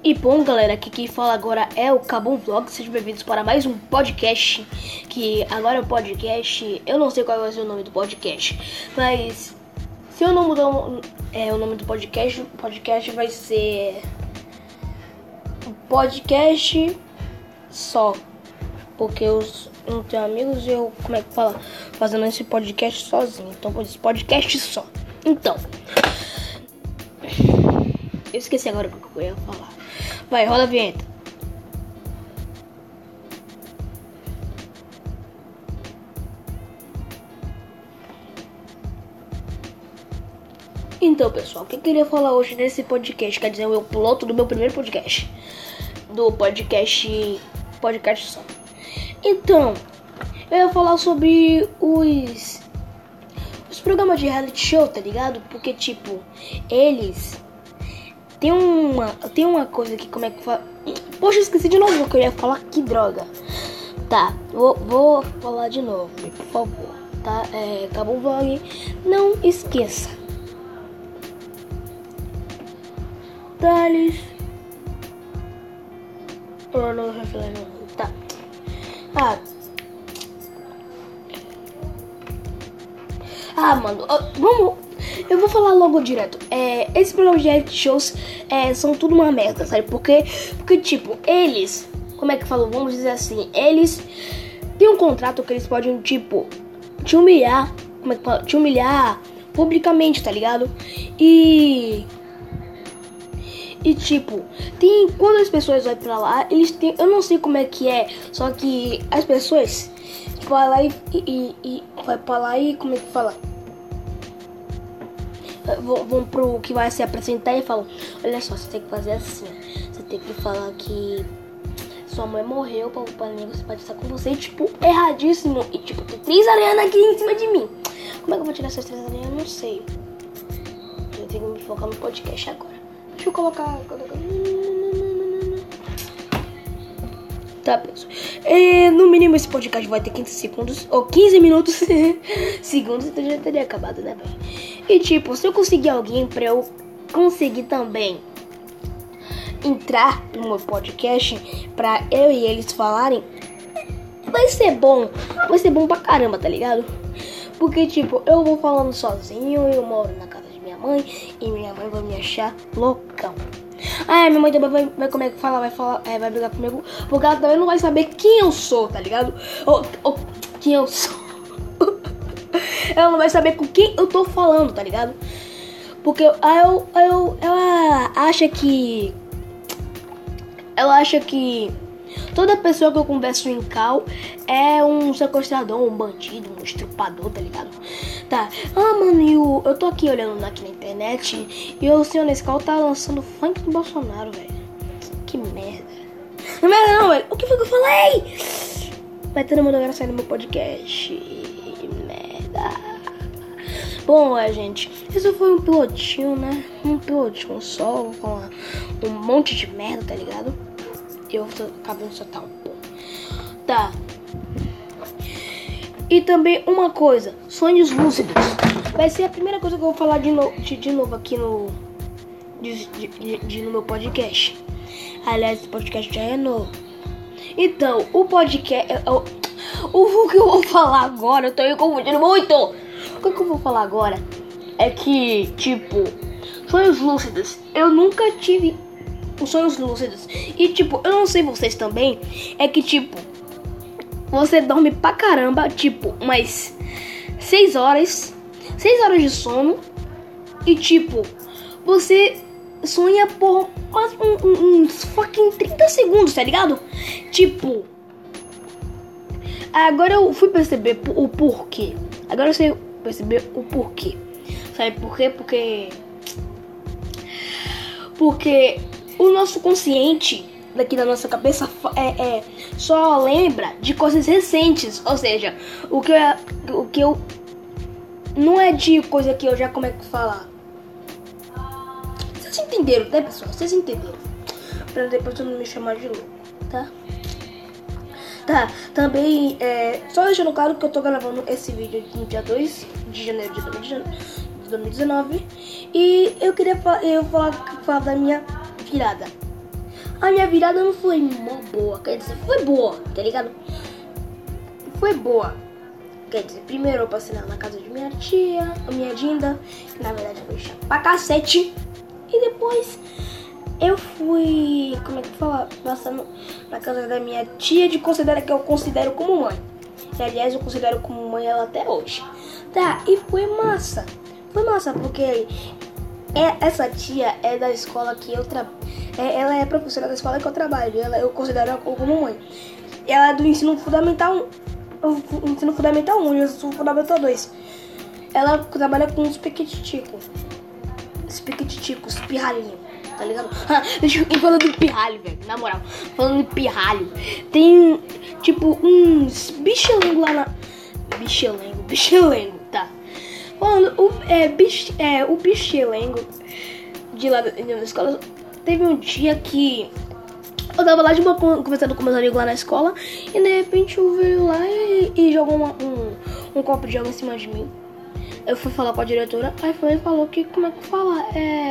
E bom, galera, aqui quem fala agora é o Cabum Vlog. Sejam bem-vindos para mais um podcast. Que agora é um podcast. Eu não sei qual vai ser o nome do podcast, mas se eu não mudar o nome do podcast, o podcast vai ser podcast só. Porque eu não tenho amigos e eu, como é que fala? Fazendo esse podcast sozinho. Então, podcast só. Então, eu esqueci agora o que eu ia falar. Vai, roda a vinheta. Então, pessoal, o que eu queria falar hoje nesse podcast? Quer dizer, o piloto do meu primeiro podcast. Do podcast só. Então, eu ia falar sobre os programas de reality show, tá ligado? Porque, tipo, eles... Tem uma coisa que, como é que fala... Poxa, eu esqueci de novo o que eu ia falar, que droga. Tá, vou falar de novo, por favor, tá? Acabou o vlog, não esqueça. Thales... Eu não vou falar não, tá. Mano, vamos... Eu vou falar logo direto. Esses programas de reality shows são tudo uma merda, sabe? Porque, tipo, eles... Como é que falou? Vamos dizer assim. Eles têm um contrato que eles podem, tipo, te humilhar. Como é que fala? Te humilhar publicamente, tá ligado? E tipo, quando as pessoas vão pra lá, eles têm... Eu não sei como é que é, só que as pessoas vão lá e vai pra lá e... Como é que fala? Vão pro que vai se apresentar e falam: olha só, você tem que fazer assim, você tem que falar que sua mãe morreu pra você pode estar com você, e, tipo, erradíssimo. E tipo, tem 3 Ariana aqui em cima de mim. Como é que eu vou tirar essas 3 Ariana? Eu não sei. Eu tenho que me focar no podcast agora. Deixa eu colocar. Tá, pessoal. No mínimo esse podcast vai ter 15 segundos ou 15 minutos. Segundos, então já teria acabado, né, velho? E tipo, se eu conseguir alguém pra eu conseguir também entrar no meu podcast, pra eu e eles falarem, vai ser bom pra caramba, tá ligado? Porque tipo, eu vou falando sozinho, eu moro na casa de minha mãe e minha mãe vai me achar loucão. Minha mãe também vai como é que fala, vai brigar comigo, porque ela também não vai saber quem eu sou, tá ligado? Ou quem eu sou. Ela não vai saber com quem eu tô falando, tá ligado? Porque ela acha que toda pessoa que eu converso em cal é um sequestrador, um bandido, um estrupador, tá ligado? Tá. Mano, eu tô aqui olhando aqui na internet e o senhor nesse cal tá lançando funk do Bolsonaro, velho. Que merda. Não é merda não, velho. O que foi que eu falei? Vai todo mundo agora sair no meu podcast. Merda. Bom, gente, esse foi um pilotinho, né? Um pilotinho só, vou falar um monte de merda, tá ligado? Eu acabei de soltar um pouco. Tá. E também uma coisa, sonhos lúcidos. Vai ser a primeira coisa que eu vou falar de novo aqui no meu podcast. Aliás, esse podcast já é novo. Então, o podcast... O que eu vou falar agora, eu tô me confundindo muito. O que eu vou falar agora é que, tipo, sonhos lúcidos. Eu nunca tive sonhos lúcidos. E, tipo, eu não sei vocês também. É que, tipo, você dorme pra caramba, tipo, umas 6 horas. 6 horas de sono. E, tipo, você sonha por quase uns fucking 30 segundos, tá ligado? Tipo, agora eu fui perceber o porquê. Agora eu sei perceber o porquê. Sabe por quê? Porque o nosso consciente daqui da nossa cabeça só lembra de coisas recentes. Ou seja, o que eu não é de coisa que eu já como é que falar. Vocês entenderam, né, pessoal? Vocês entenderam. Pra depois você não me chamar de louco, tá? Tá, também, só deixando claro que eu tô gravando esse vídeo no dia 2 de janeiro de 2019. E eu queria falar da minha virada. A minha virada não foi mó boa, quer dizer, foi boa, tá ligado? Foi boa. Quer dizer, primeiro eu passei na casa de minha tia, a minha Dinda, que na verdade foi chata pra cacete. E depois eu fui, como é que fala? Passando na casa da minha tia, que eu considero como mãe. E, aliás, eu considero como mãe ela até hoje. Tá, e foi massa. Foi massa, porque essa tia é da escola que eu trabalho. Ela é professora da escola que eu trabalho. Eu considero ela como mãe. Ela é do ensino fundamental 1 e eu sou fundamental 2. Ela trabalha com os piquititicos. Os piquititicos, pirralhinho, tá ligado? Deixa eu falando de pirralho, velho. Na moral, falando de pirralho. Tem, tipo, uns bichelengo lá na... Bichelengo, tá. Falando, o bichelengo de lá da escola. Teve um dia que eu tava lá de boa conversando com meus amigos lá na escola. E de repente eu veio lá e jogou um copo de água em cima de mim. Eu fui falar com a diretora. Aí ele falou que, como é que fala?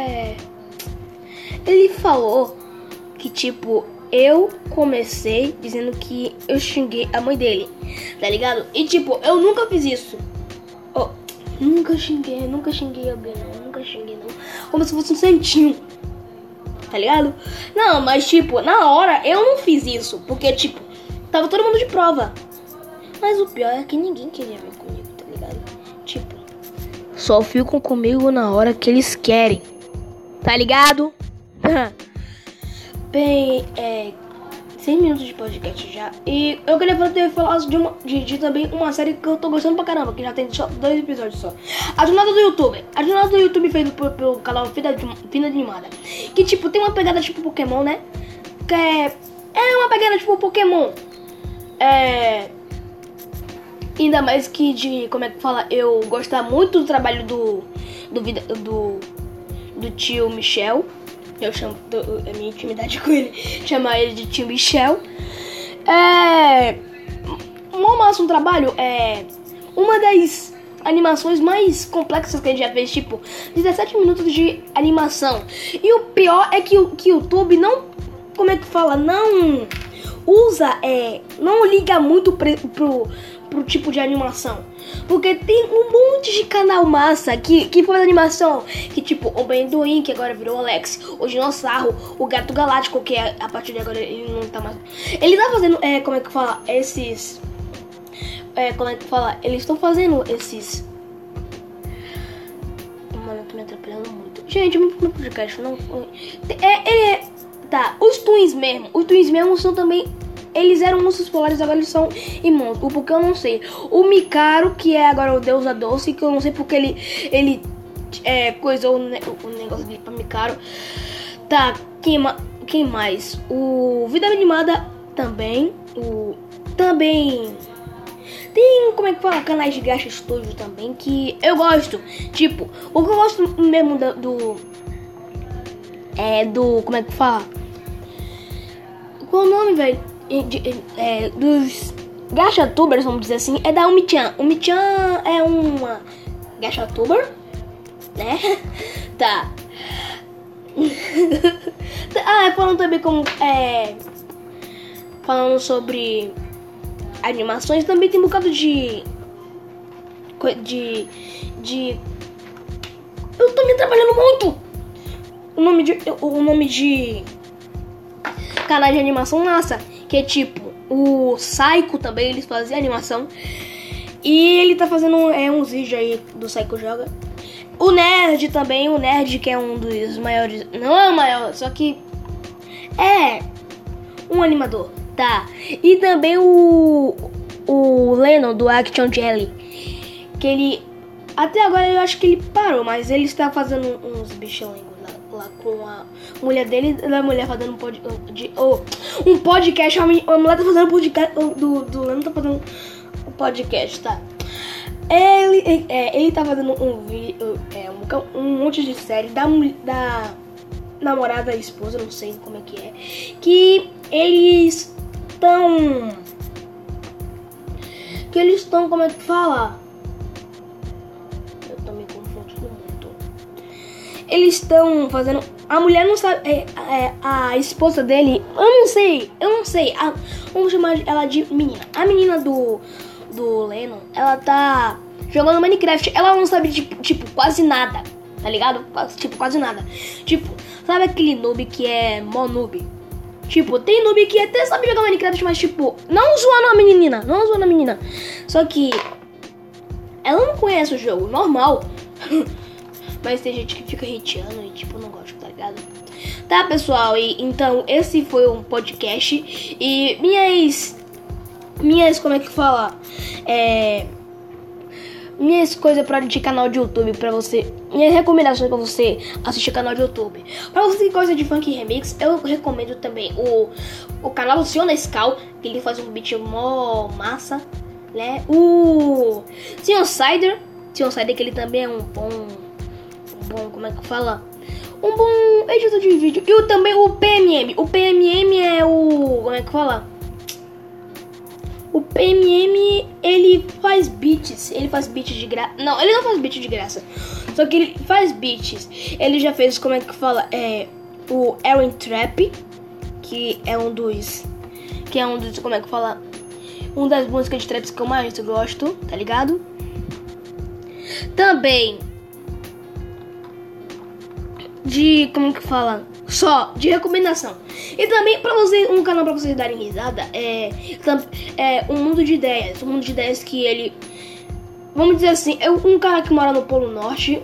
Ele falou que, tipo, eu comecei dizendo que eu xinguei a mãe dele, tá ligado? E, tipo, eu nunca fiz isso. Nunca xinguei alguém, não. Nunca xinguei, não. Como se fosse um santinho, tá ligado? Não, mas, tipo, na hora eu não fiz isso. Porque, tipo, tava todo mundo de prova. Mas o pior é que ninguém queria vir comigo, tá ligado? Tipo, só ficam comigo na hora que eles querem, tá ligado? Bem, 6 minutos de podcast já. E eu queria falar de também uma série que eu tô gostando pra caramba, que já tem só 2 episódios só. A Jornada do YouTube. A Jornada do YouTube feita pelo canal Fina Animada. Que, tipo, tem uma pegada tipo Pokémon, né? Que é uma pegada tipo Pokémon. Ainda mais que como é que fala? Eu gosto muito do trabalho do tio Michel. Eu chamo a minha intimidade com ele, chamar ele de tio Michel. Mó massa um trabalho. Uma das animações mais complexas que a gente já fez, tipo 17 minutos de animação. E o pior é que o YouTube não, como é que fala, não usa, não liga muito pro tipo de animação. Porque tem um monte de canal massa que faz animação. Que, tipo, o Benduin, que agora virou Alex. O Dinossauro, o Gato Galáctico, que a partir de agora ele não tá mais. Ele tá fazendo, como é que fala? Esses... como é que fala? Eles estão fazendo esses... Mano, eu tô me atrapalhando muito. Gente, meu podcast não... Tá, os Twins mesmo são também... Eles eram ursos polares, agora eles são irmãos. O porquê eu não sei. O Mikaro, que é agora o Deus da Doce, que eu não sei porque ele coisou o negócio dele pra Mikaro. Tá, quem mais? O Vida Animada também. Também tem, como é que fala, canais de Gacha Studio também, que eu gosto. Tipo, o que eu gosto mesmo como é que fala? Qual o nome, velho? Dos Gachatubers, vamos dizer assim, é da Umi-chan. Umi-chan é uma Gachatuber, né? Tá. Falando também como falando sobre animações, também tem um bocado de eu tô me trabalhando muito. O nome de canal de animação massa, que é tipo o Psycho também, eles fazem animação. E ele tá fazendo uns vídeos aí do Psycho Joga. O Nerd também, que é um dos maiores, não é o maior, só que é um animador, tá? E também o Lennon do Action Jelly, que ele, até agora eu acho que ele parou, mas ele está fazendo uns bichos lá com a mulher dele, a mulher fazendo um podcast, a mulher tá fazendo podcast, do Lennon tá fazendo um podcast, tá? Ele tá fazendo um monte de série da namorada, esposa, não sei como é que é, que eles estão, como é que fala? Eu tô me confundindo muito. eles estão fazendo... A mulher não sabe... a esposa dele... Eu não sei. Vamos chamar ela de menina. A menina do Lennon, ela tá jogando Minecraft. Ela não sabe, tipo, quase nada. Tá ligado? Tipo, quase nada. Tipo, sabe aquele noob que é mó noob? Tipo, tem noob que até sabe jogar Minecraft, mas tipo, não zoando a menina. Só que ela não conhece o jogo, normal. Mas tem gente que fica hateando e tipo, não gosta, tá ligado? Tá, pessoal, e então esse foi um podcast. E minhas, como é que fala? Minhas coisas de canal de YouTube pra você. Minhas recomendações pra você assistir canal de YouTube. Pra você que gosta de funk remix, eu recomendo também o canal do Senhor Nescau, que ele faz um beat mó massa, né? O Senhor Cider, que ele também é um bom, como é que fala? Um bom editor de vídeo. E também o PMM. O PMM é o... Como é que fala? O PMM, ele faz beats. Ele faz beats de graça. Não, ele não faz beats de graça. Só que ele faz beats. Ele já fez, como é que fala? O Aaron Trap. Que é um dos... Como é que fala? Uma das músicas de traps que eu mais gosto. Tá ligado? Também... como que fala? Só de recomendação. E também pra você, um canal pra vocês darem risada é um mundo de ideias. Um mundo de ideias que ele, vamos dizer assim, é um cara que mora no Polo Norte.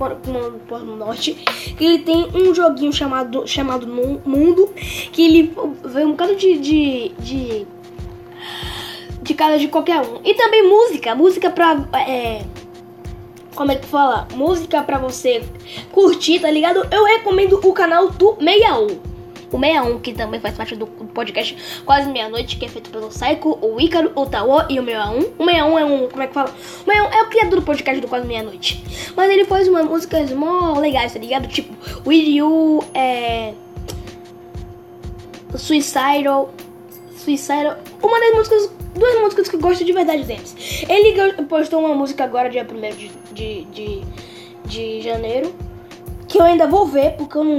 Que ele tem um joguinho chamado Mundo. Que ele vê um bocado de casa de qualquer um. E também música pra como é que fala? Música pra você curtir, tá ligado? Eu recomendo o canal do 61. O 61, que também faz parte do podcast Quase Meia-Noite, que é feito pelo Saiko, o Ícaro, o Tauô e o 61. O 61 é um... Como é que fala? O 61 é o criador do podcast do Quase Meia-Noite. Mas ele faz umas músicas mó legais, tá ligado? Tipo, With You, Suicidal. Uma das músicas... Duas músicas que eu gosto de verdade deles. Ele postou uma música agora, dia 1º de janeiro, que eu ainda vou ver, porque eu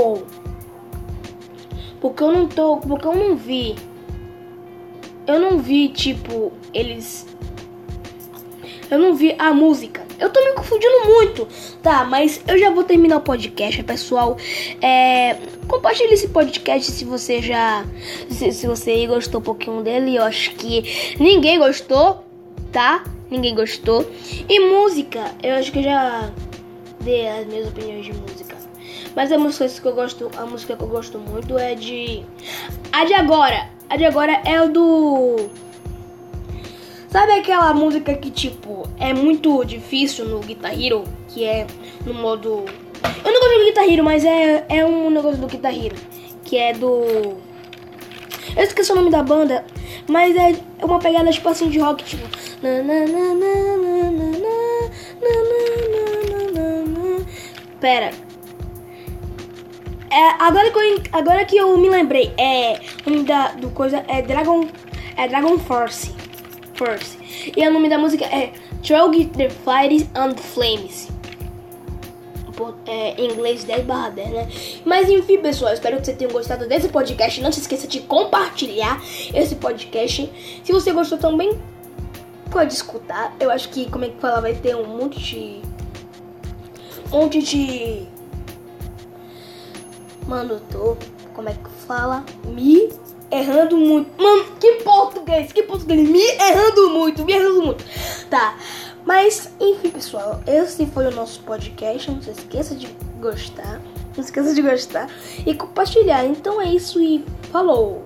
não vi. Eu não vi, tipo, eles... Eu não vi a música. Eu tô me confundindo muito. Tá, mas eu já vou terminar o podcast, pessoal. Compartilhe esse podcast se você se você gostou um pouquinho dele. Eu acho que ninguém gostou, tá? Ninguém gostou. E música, eu acho que eu já dei as minhas opiniões de música. Mas a música que eu gosto muito é de... A de agora é o do... Sabe aquela música que, tipo, é muito difícil no Guitar Hero? Que é no modo... Eu não gosto do Guitar Hero, mas é um negócio do Guitar Hero. Que é do... Eu esqueci o nome da banda, mas é uma pegada, tipo assim, de rock, tipo... Pera. Agora que eu me lembrei, o nome do coisa é Dragon Force. E o nome da música é Through the Fires and Flames. Em inglês 10/10, né? Mas enfim, pessoal, espero que vocês tenham gostado desse podcast. Não se esqueça de compartilhar esse podcast. Se você gostou também, pode escutar. Eu acho que, como é que fala, vai ter um monte de... Mano, eu tô... Como é que fala? Me errando muito. Mano, que português. Me errando muito. Tá. Mas, enfim, pessoal. Esse foi o nosso podcast. Não se esqueça de gostar. E compartilhar. Então é isso e falou.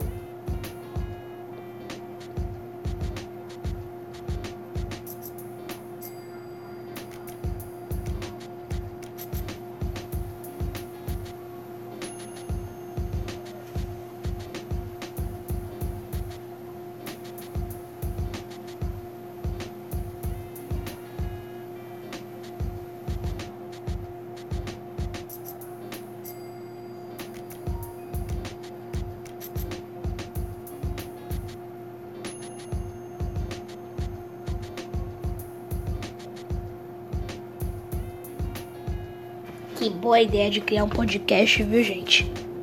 Que boa ideia de criar um podcast, viu, gente?